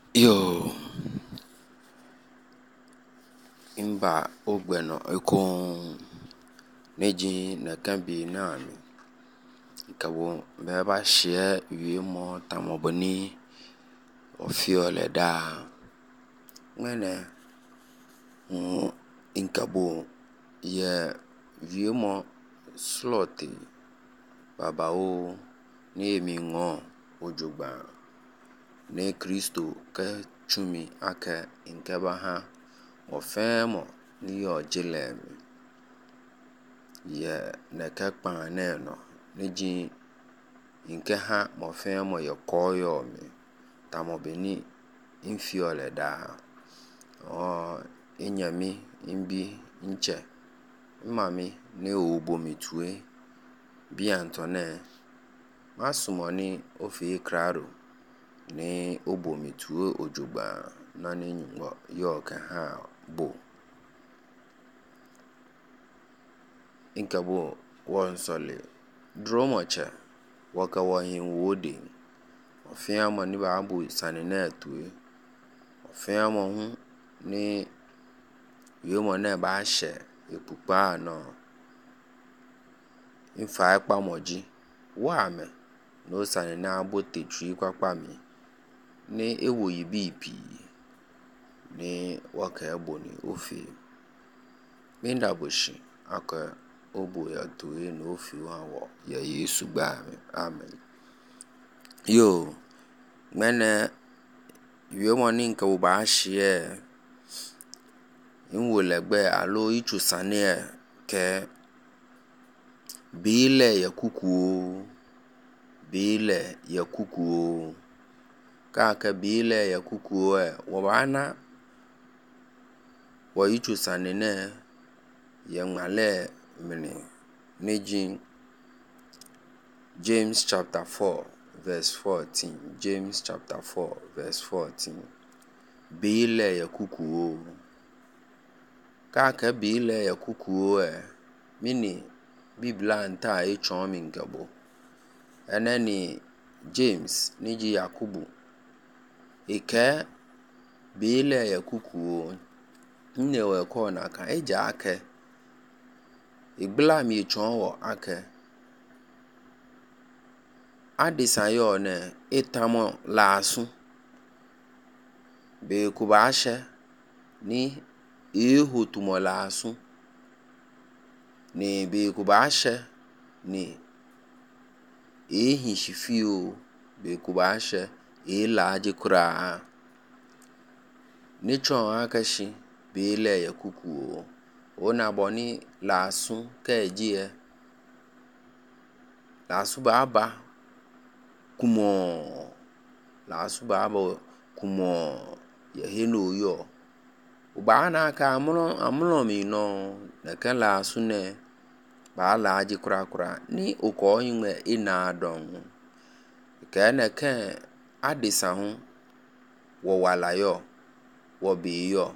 Yo, imba ogbeno ikon neji na kambi nami. Kabo beba share mo tamoboni ofiole da. Mwene inkabo ye mo sloti babao ni emingo ojugba ne Kristo ke chumi ake inkeba ha ofemo ni ojilemi ye neke kpaneno neji inke ha mofemo ye koyo mi tamobeni infiole da inyami imbi inche imami ne obomi tue biantone masumoni ofi kraro ni obomi tue ojugba nani nyungo yoke ha bo inkabo wonsole dromoche waka wahin wode ofiamo ni babu sanine tue ofiamo hu ni yomo ne ba she epupa no infa ekpa moji wame no sanine abote tui kwakpa mi ni ewo yibipi ni waka eboni ofi minda boshi aka obo ya tue no ofi wawo ya Yesu gba amen. Yo mene yomo ni nka ba shie inwolegbe alo ichu sane ke bile ya kuku ka bile ya kuku wabana wa ichu sanine ya ngale mini neji James chapter 4 verse 14. James chapter 4 verse 14. Bile ya kuku ka bile ya kuku mini bibla nta echomi ngabo eneni James niji Yakubu ike bile ya kuku nnewe kona ka eja ake igbla mi echonwo ake adisayo ne itamo lasu be kubashe ni ihutumo lasu ni be kubashe ni shifio be kubashe laji kura ni chon akashi bile ya kuku ona boni lasu kejie lasu baba kumo ya heno yo ubana ka amuno mi no na kan lasu ne ba laji kura ni uko yinwe ina don ke na kan adisa hu wo wala yo wo bi yo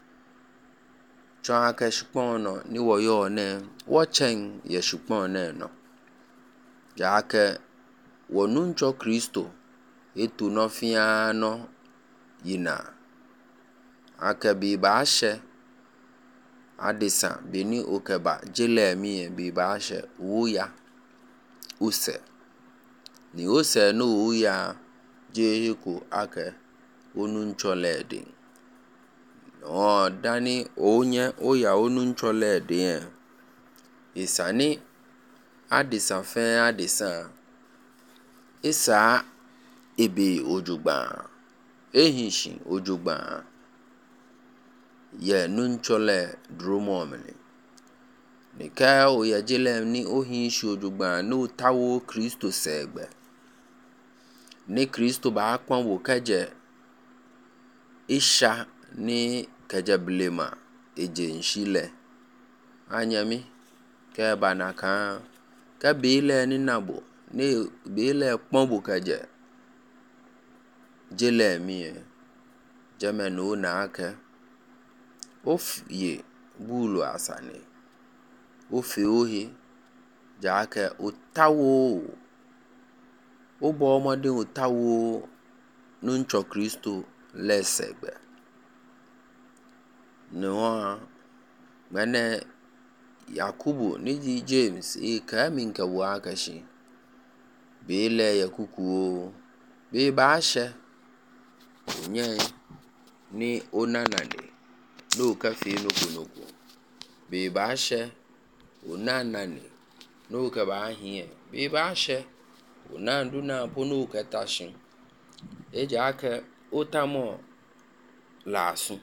chon aka shipon no ni wo yo ne wo chen ye shipon ne no ja ke wonuncho Kristo etu no fiano yina aka bi ba she adisa beni okeba jele mi bi ba she uya use ni use no uya jehiku aka onuncho lede dani onye oya onuncho lede isani adisa fe adisa isa ebe ojugba ehinshi ojugba ye nunchole dromomini ni ka oya jele ni ohinshi ojugba no tawo Kristo segbe ni Kristo ba akpon wo keje isha ni keje blema eje nshile anyami ke banaka ka bile ni nabo ni bile kpombo keje jele mi jamenu na ake ofye bulu asane ofe ohi jake otawo obo omode otawo nuncho Kristo lesegbe no mene Yakubu niji James kamin ka wakashi bele yakuku be bashe onye ni onanade no kafe nuku be bashe onanane no ka ba hie be bashe onandu na pono katashin eja aka otamo lasu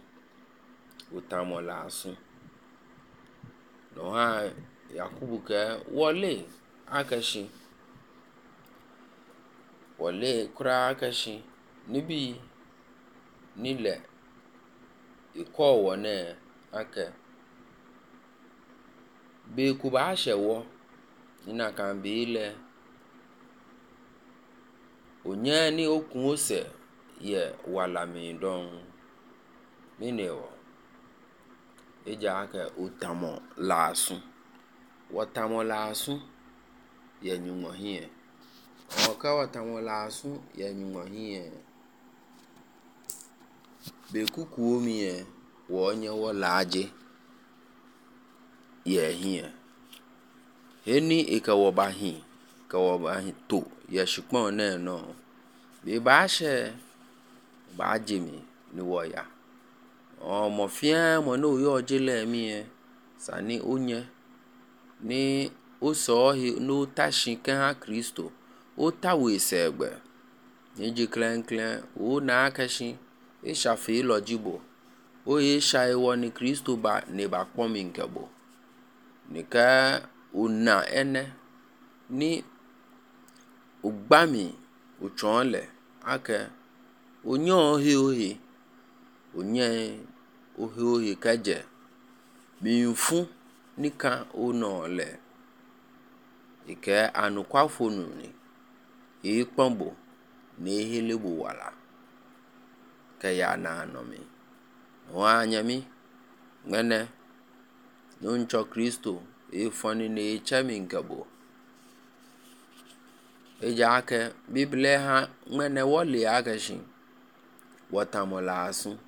no ha Yakubu ka wole kura akashi nibi nile iko wone aka be kuba shewo ina kan be ile onye ni okun ose ye wala mi don minewo eja aka otamo lasu ye nyumo hie oka watamo lasu ye nyumo hie be kuku omi wonye wolaje ye hie eni ikawobahi to ye shukpon ne no be bashe ba jimi ni woya mo fia mo no yo jile mi sani onye ni o so hi no tashin kan Kristo o tawe segbe nji klen o na akashi e shafe lojibo o ye shai woni Kristo ba ne ba kpomi nkebo nika una ene ni ugbami uchonle aka onye ohe kaje minfu nika onole ike anukwafonu ni ikpombo ne helebo wala kaya na anomi wanyami ngene nuncho Kristo foni ne chami nkabo eja aka bible ha ngene wole agashi watamola asu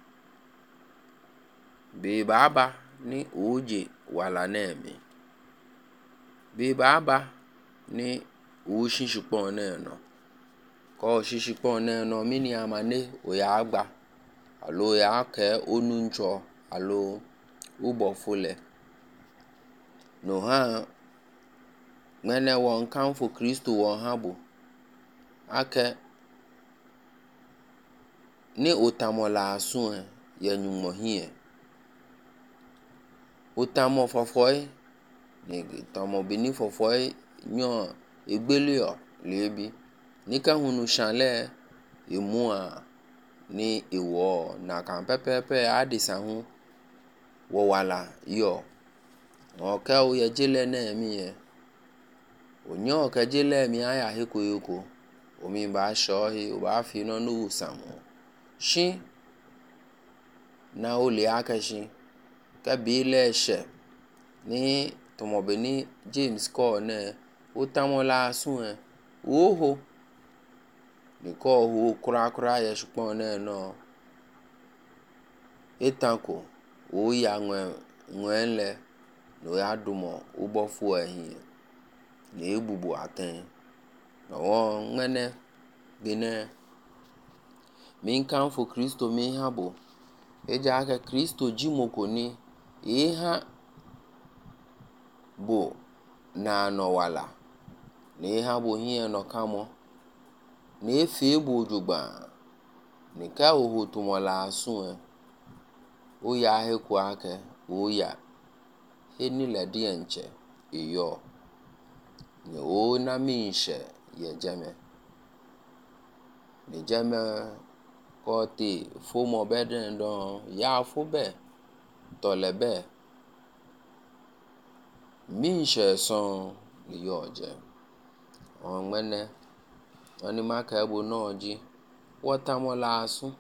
be baba ni oje wala nemi be baba ni o shinshupon no ko shinshupon no mini amane o ya agba alo ya ke onuncho alo ubofule no ha ngene won kan for Kristo won habo aka ni otamola asu ye nyumo hie otamo fofoi ni tomo bini fofoi nyo egbelio lebi nika hunu shanle emua ni ewo na kan pepepe adisa hu wo wala yo oka o ye jile na mi onyo ka jile mi aya hekuyoko omi ba shohi o ba fi no no samu shi na ole akashi ka bile she ni tomo beni James ko ne otamola asu oho ni ko ho kura ye shupon ne no etanko o ya nwenle no ya dumo ubofu ehin ni ebubu aten no ngene bine min kan for Kristo mi habo eja aka Kristo jimoko ni ha bo na no wala ni ha bo hie no kamo ni efe bo jugba ni ka oho tumola asu o ya heku aka o ya eni le die nche iyo ni o na minshe ye jeme ni jeme ko ti fomo beden don ya fobe tolebe minshe son iyo je onmene oni maka ebo noji watamola asu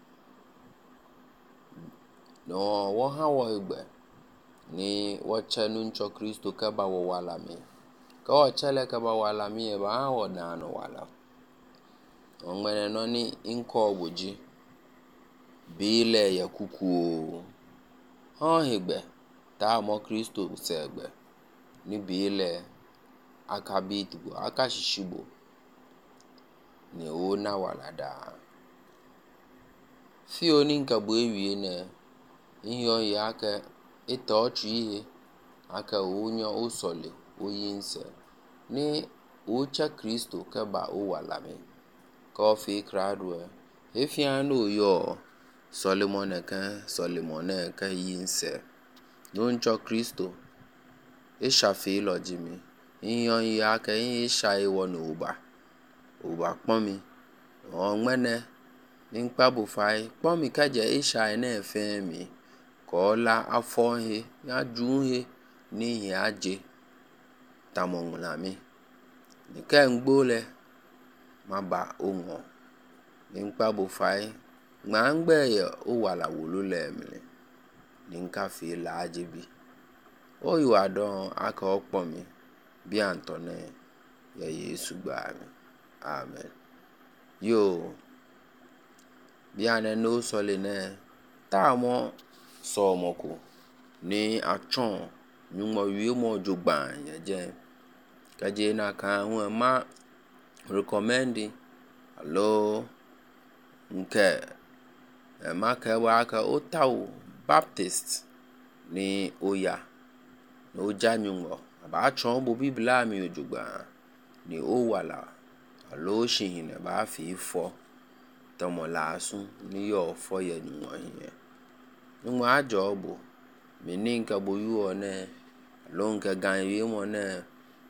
no wo ha wo igbe ni wo chenu ncho Kristo ka ba wo wala mi ka o chele ka ba wala mi ba ha wo na no wala onmene no ni inko obuji bile ya kuku hegbe ta mo Kristo segbe ni bile akabitgo akashishibo ni ona walada fi oni nka bu ewie na ihe ya aka ita ochu ihe aka onye usole oyinse ni ucha Kristo keba owalami ka ofi kradwe efiano yo Solomon ka yinse noncho Kristo ishafi lojimi ihe ya aka isha iwo n'uba kpomi onmene nimpa bu fai kpomi kaje isha na efemi kola afọ ihe ya ju ihe n'ihi aje tamonglami nke mgbole maba onwo nimpa bu fai ngbe ya owala wolule emile ninka fi la ajebi oyu adon aka okpomi bi antone ya Yesu gba mi amen yo bi ane no sole ne ta mo so moko ni achon nyumo wi mo jogban ya je kaje na ka hu ma recommending alo nke maka wa ka otawo Baptist ni oya no janyungo ba achon bo biblia mi ojogban ni owala alo shin ba fi fo tomo lasun ni yo fo ye ni won yen nwa ajobo mi ni nka boyu one lo nka gan wi mo ne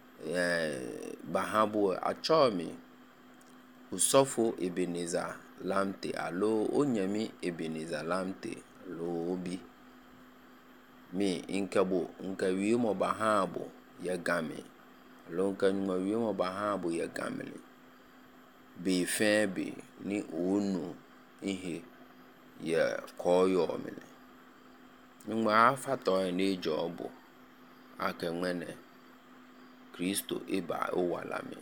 bahabu achomi usofo Ebenezer Lamte alo onyemi Ebenezer Lamte lo obi mi nka wi mo bahabu ya game lo nka nwa wi mo bahabu ya gamele be febe ni onu ihe ya koyo mele nwa afato ni jobo aka nwene Kristo iba owalami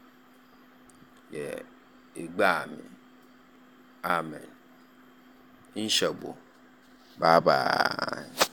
ye igba mi amen inshabu bye bye.